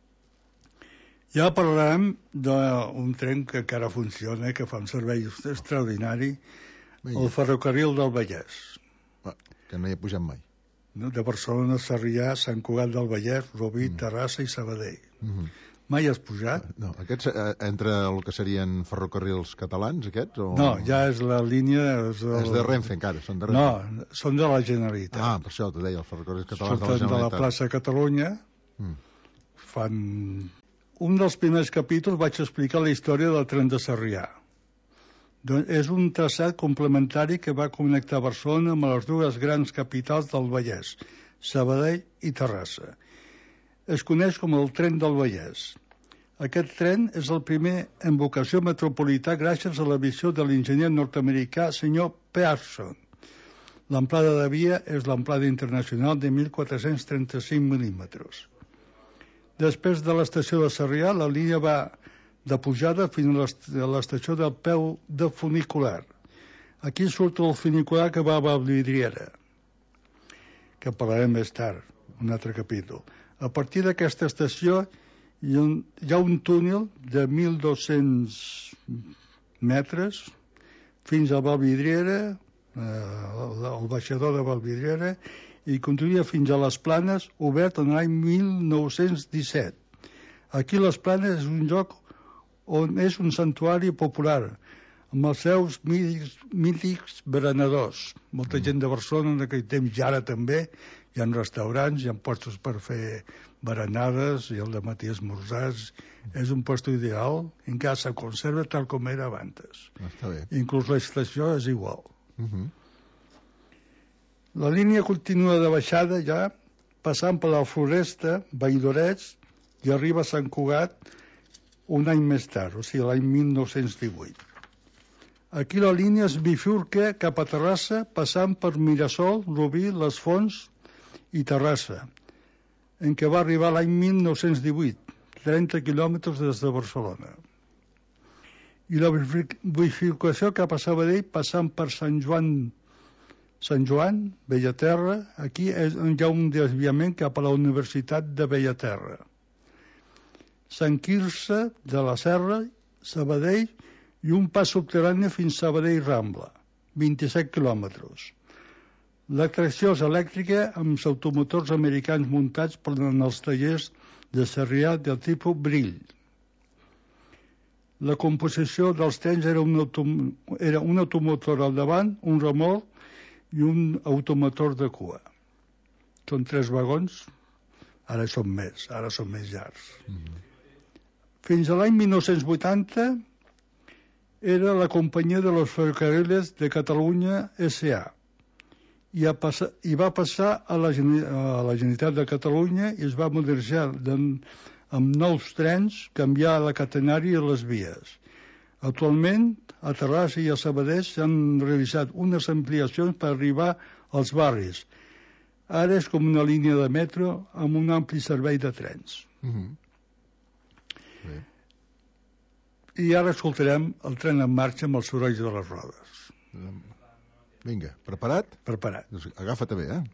Ja parlarem d'un tren que encara funciona, que fa un servei extraordinari, el ferrocarril del Vallès. Ah, que no hi he pujat mai. No? De Barcelona, Sarrià, Sant Cugat del Vallès, Rubí, mm. Terrassa i Sabadell. Mm-hmm. Mai has pujat? No, aquests eh, entre el que serien ferrocarrils catalans, aquests? O... No, ja és la línia... És, el... és de Renfe encara, són de Renfe. No, són de la Generalitat. Ah, per això t'ho deia, els ferrocarrils catalans Surten de la Generalitat. de la plaça Catalunya, mm. fan... Un dels primers capítols vaig explicar la història del tren de Sarrià. Doncs és un traçat complementari que va connectar Barcelona amb les dues grans capitals del Vallès, Sabadell i Terrassa. Es coneix com el tren del Vallès. Aquest tren és el primer en vocació metropolità gràcies a la visió de l'enginyer nord-americà senyor Pearson. L'amplada de via és l'amplada internacional de mil quatre-cents trenta-cinc mil·límetres. Després de l'estació de Sarrià, la línia va de pujada fins a l'estació del peu de funicular. Aquí surt el funicular que va a Vallvidriera, que parlarem més tard, un altre capítol. A partir d'aquesta estació hi ha un, hi ha un túnel de mil dos-cents metres fins a Vallvidriera, eh, el baixador de Vallvidriera, i continua fins a les Planes, obert en l'any mil nou-cents disset. Aquí les Planes és un lloc on és un santuari popular, amb els seus mítics, mítics berenadors. Molta mm. gent de Barcelona en aquell temps, i ara també, hi ha restaurants, hi ha postos per fer berenades, i el dematí esmorzars. Mm. És un posto ideal, encara se conserva tal com era abans. Està bé. Inclús l'estació és igual. Mm-hmm. La línia continua de baixada ja, passant per la Floresta, Valldoret, i arriba a Sant Cugat un any més tard, o sigui, l'any mil nou-cents divuit. Aquí la línia es bifurca cap a Terrassa, passant per Mirasol, Rubí, Les Fonts i Terrassa, en què va arribar l'any mil nou-cents divuit, trenta quilòmetres des de Barcelona. I la bifurcació cap a Sabadell, passant per Sant Joan Sant Joan, Bellaterra, aquí és, hi ha un desviament cap a la Universitat de Bellaterra. Sant Quirze de la Serra, Sabadell, i un pas subterrani fins a Sabadell Rambla, vint-i-set quilòmetres. L'atracció és elèctrica amb els automotors americans muntats per en els tallers de Sarrià del tipus Brill. La composició dels trens era un, autom era un automotor al davant, un remolc, i un automotor de cua. Són tres vagons, ara són més, ara són més llargs. Mm-hmm. Fins a l'any mil nou-cents vuitanta era la companyia de los ferrocarriles de Catalunya S A i, a passar, i va passar a la, a la Generalitat de Catalunya i es va modernitzar amb nous trens, canviar la catenària i les vies. Actualment, a Terrassa i a Sabadell s'han realitzat unes ampliacions per arribar als barris. Ara és com una línia de metro amb un ampli servei de trens. Mm-hmm. Bé. I ara escoltarem el tren en marxa amb els sorolls de les rodes. Vinga, preparat? Preparat. Doncs agafa't bé, eh?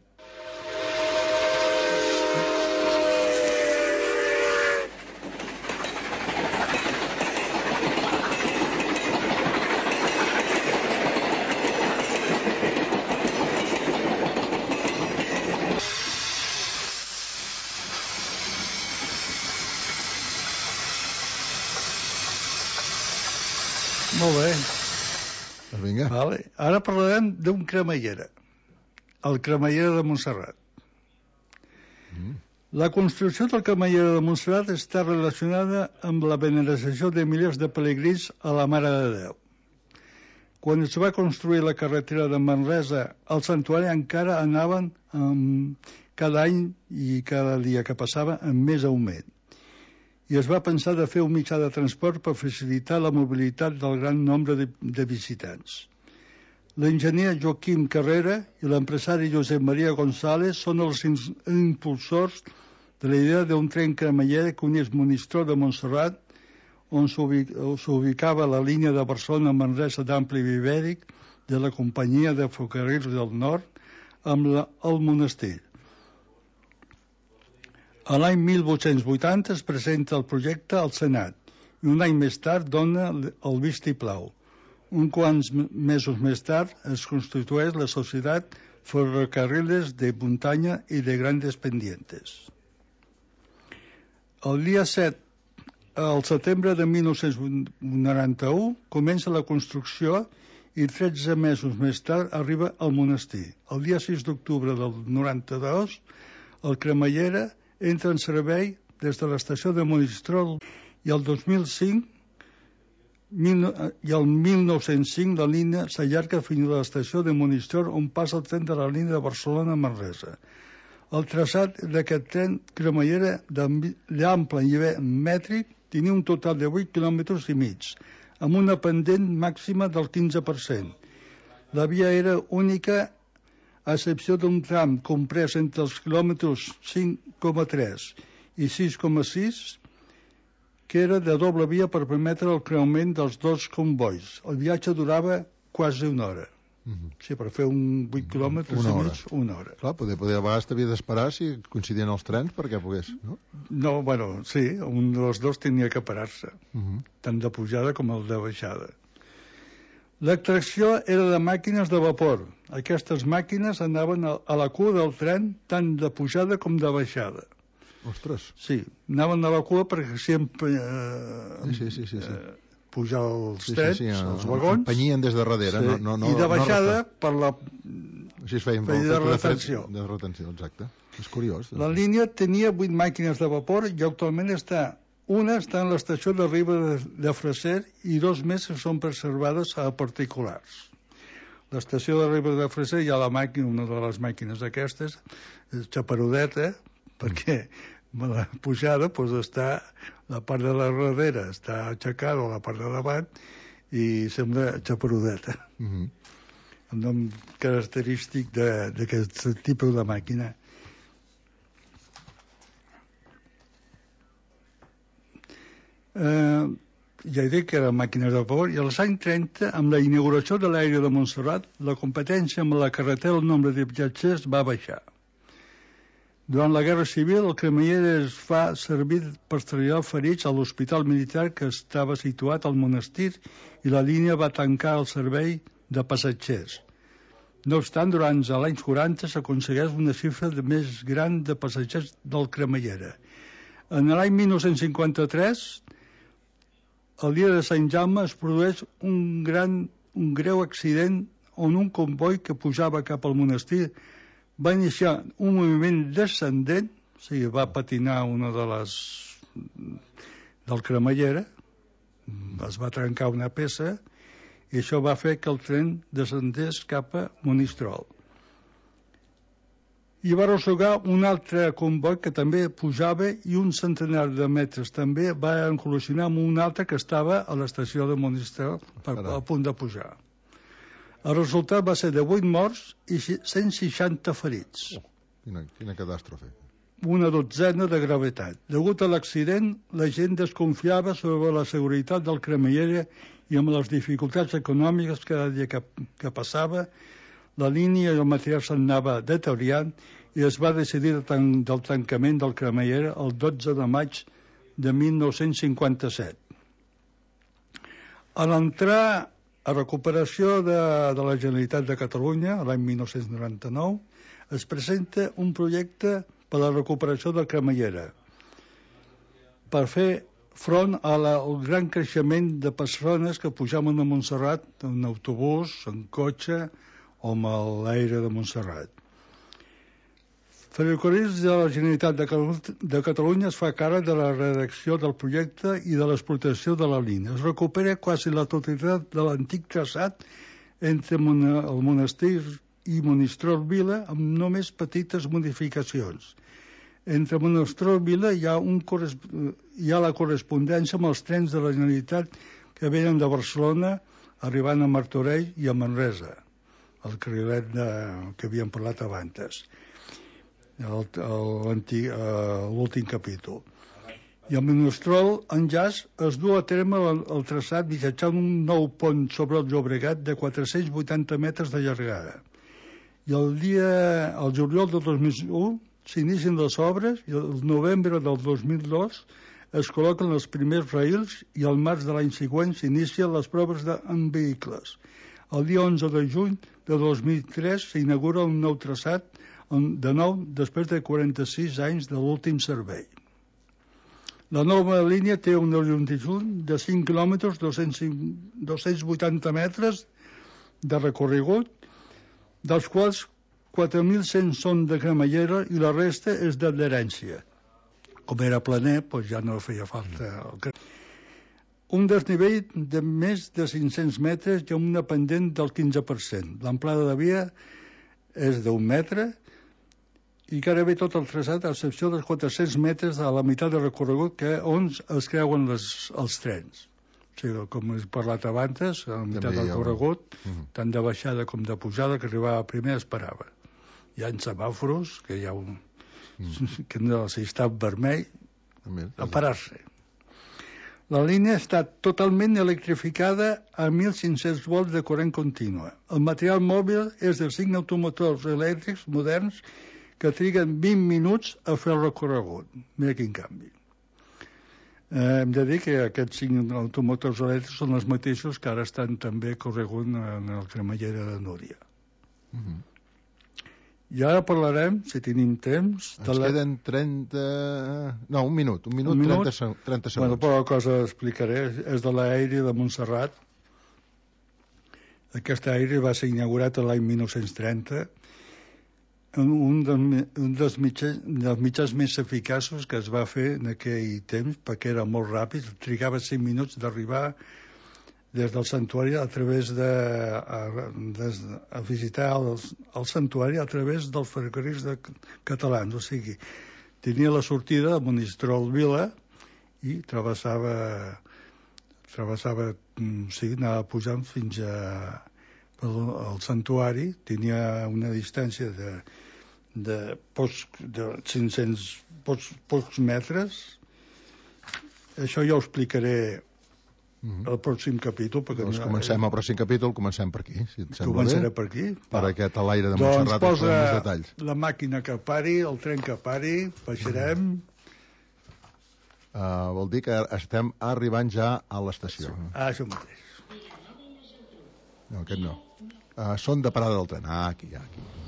Molt bé. Doncs vinga. Vale. Ara parlarem d'un cremallera, el cremallera de Montserrat. Mm. La construcció del cremallera de Montserrat està relacionada amb la veneració de milers de pelegrins a la Mare de Déu. Quan es va construir la carretera de Manresa, al santuari encara anaven um, cada any i cada dia que passava amb més augment. I es va pensar de fer un mitjà de transport per facilitar la mobilitat del gran nombre de, de visitants. L'enginyer Joaquim Carrera i l'empresari Josep Maria González són els impulsors de la idea d'un tren cremallera que unís Monistrol de Montserrat, on s'ubicava la línia de Barcelona-Manresa d'Ampli Ibèric de la companyia de ferrocarrils del Nord, amb la, el monestir. A l'any mil vuit-cents vuitanta es presenta el projecte al Senat i un any més tard dona el vistiplau. Un quants mesos més tard es constitueix la Societat Ferrocarriles de Muntanya i de Grandes Pendientes. El dia set, al setembre de mil nou-cents noranta-u, comença la construcció i tretze mesos més tard arriba al monestir. El dia sis d'octubre del noranta-dos, el cremallera entra en servei des de l'estació de Monistrol i el dos mil cinc mil, i el mil nou-cents cinc la línia s'allarga fins a l'estació de Monistrol on passa el tren de la línia de Barcelona-Manresa. El traçat d'aquest tren cremallera d'ample nivell mètric tenia un total de vuit quilòmetres i mig, amb una pendent màxima del quinze per cent. La via era única a excepció d'un tram comprès entre els quilòmetres cinc coma tres i sis coma sis, que era de doble via per permetre el creuament dels dos convois. El viatge durava quasi una hora. Mm-hmm. Sí, per fer un vuit quilòmetres una i hora. mig, una hora. Clar, poder, poder, a vegades t'havia d'esperar si coincidien els trens perquè pogués, no? No, bueno, sí, un dels dos tenia que parar-se, Mm-hmm. tant de pujada com el de baixada. L'extracció era de màquines de vapor. Aquestes màquines anaven a, a la cua del tren tant de pujada com de baixada. Ostres. Sí, anaven a la cua perquè sempre eh, Sí, sí, sí, sí. eh, pujar els Sí, sí, trens, sí, sí, els vagons. Empenyien des de darrere, Sí, no, no, no, i de baixada no per la Així es feien feia de de, retenció. de retenció, exacte. És curiós. La línia tenia vuit màquines de vapor i actualment està una està en l'estació de Riba de, de Freser i dos més són preservades a particulars. L'estació de Riba de Freser hi ha la màquina, una de les màquines aquestes, és xaparudeta, perquè la pujada doncs, està, la part de la darrere està aixecada a la part de davant i sembla xaparudeta. Mm-hmm. Un nom característic d'aquest tipus de màquina. Eh, ja he dit que eren màquines de vapor, i als anys trenta, amb la inauguració de l'aire de Montserrat, la competència amb la carretera, el nombre de viatgers va baixar. Durant la Guerra Civil, el cremallera es fa servir per trasladar ferits a l'hospital militar que estava situat al monestir i la línia va tancar el servei de passatgers. No obstant, durant els anys quaranta s'aconsegueix una xifra de més gran de passatgers del cremallera. En l'any mil nou-cents cinquanta-tres, el dia de Sant Jaume, es produeix un, gran, un greu accident on un comboi que pujava cap al monestir va iniciar un moviment descendent, o sigui, va patinar una de les del cremallera, es va trencar una peça i això va fer que el tren descendés cap a Monistrol. i va arrossegar un altre comboi que també pujava i un centenar de metres també va col·lisionar amb un altre que estava a l'estació de Monistrol per, a punt de pujar. El resultat va ser de vuit morts i cent seixanta ferits. Oh, quina, quina catàstrofe. Una dotzena de gravetat. Degut a l'accident, la gent desconfiava sobre la seguretat del cremallera i amb les dificultats econòmiques cada dia que, que passava, la línia i el material s'anava deteriorant i es va decidir de tan, del tancament del cremallera el dotze de maig de mil nou-cents cinquanta-set. A l'entrar a recuperació de, de la Generalitat de Catalunya, l'any mil nou-cents noranta-nou, es presenta un projecte per a la recuperació del cremallera per fer front a la, al gran creixement de persones que pujaven a Montserrat en autobús, en cotxe o amb l'aire de Montserrat. Ferrocarrils de la Generalitat de, de Catalunya es fa càrrec de la redacció del projecte i de l'explotació de la línia. Es recupera quasi la totalitat de l'antic traçat entre el monestir i Monistrol Vila amb només petites modificacions. Entre Monistrol Vila hi ha, un, hi ha la correspondència amb els trens de la Generalitat que venen de Barcelona arribant a Martorell i a Manresa, el carrilet de, que havíem parlat abans, l'últim capítol. I el Monistrol enllaç es du a terme el, el traçat mitjançant un nou pont sobre el Llobregat de quatre-cents vuitanta metres de llargada. I el dia, el juliol del dos mil u s'inicien les obres i el novembre del dos mil dos es col·loquen els primers raïls i al març de l'any següent s'inicien les proves de, en vehicles. El dia onze de juny de dos mil tres s'inaugura un nou traçat de nou després de quaranta-sis anys de l'últim servei. La nova línia té una longitud de cinc quilòmetres, dos-cents vuitanta metres de recorregut, dels quals quatre mil cent són de cremallera i la resta és d'adherència. Com era planer, doncs ja no feia falta. Un desnivell de més de cinc-cents metres i una pendent del quinze per cent. L'amplada de via és d'un metre i gairebé tot el traçat, a excepció dels quatre-cents metres a la meitat del recorregut que on es creuen les, els trens. O sigui, com he parlat abans, a la meitat del recorregut, un... tant de baixada com de pujada, que arribava primer es parava. Hi ha semàforos, que hi ha un... Mm. que no, si està vermell, a parar-se. La línia està totalment electrificada a mil cinc-cents volts de corrent contínua. El material mòbil és de cinc automotors elèctrics moderns que triguen vint minuts a fer el recorregut. Mira quin canvi. Eh, hem de dir que aquests cinc automotors elèctrics són els mateixos que ara estan també corregut en el cremallera de Núria. Mm-hmm. I ara parlarem, si tenim temps... Ens la... queden trenta... No, un minut, un minut, un minut? trenta, trenta segons. Bueno, poca cosa explicaré. És de l'aeri de Montserrat. Aquest aeri va ser inaugurat l'any mil nou-cents trenta. Un, de, un dels, mitjans, dels mitjans més eficaços que es va fer en aquell temps, perquè era molt ràpid, trigava cinc minuts d'arribar des del santuari a través de a, de, a visitar el, el santuari a través dels ferrocarrils de, catalans, o sigui, tenia la sortida a Monistrol Vila i travessava travessava, sí, anava pujant fins a al santuari, tenia una distància de, de, pocs, de cinc-cents pocs, pocs metres. Això ja ho explicaré el pròxim capítol. Doncs comencem el pròxim capítol, comencem per aquí, si et sembla bé. Començaré per aquí. Per ah. aquest a l'aire de Montserrat. Doncs posa la màquina que pari, el tren que pari, baixarem. Uh, vol dir que estem arribant ja a l'estació. Ah, això mateix. No, aquest no. Uh, són de parada del tren. Ah, aquí, aquí.